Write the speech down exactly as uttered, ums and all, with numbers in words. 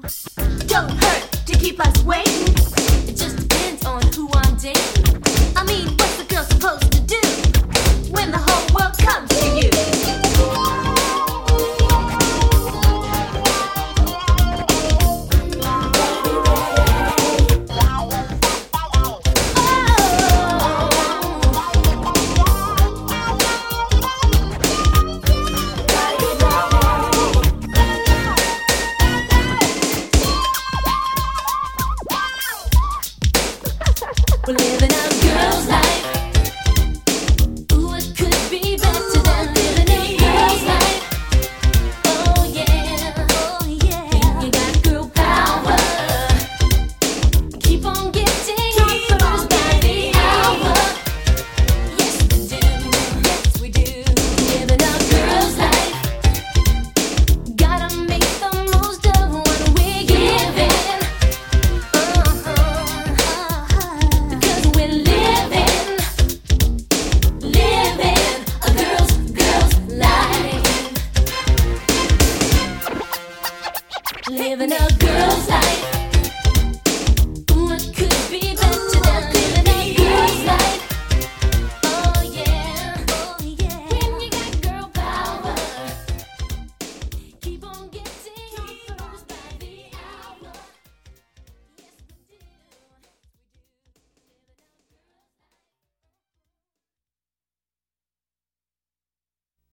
Don't hurt to keep us waiting. It just depends on who I'm dating. I mean, what's the girl supposed to do when the whole world comes to you? We're living our girls' life. Ooh, it could be better than living a girl's life. Oh yeah, oh yeah. Think you got girl power. Keep on getting offers by the hour. Yes we do, yes we do. Living our girls' life. Gotta make the most of what we're given. Living a girl's life.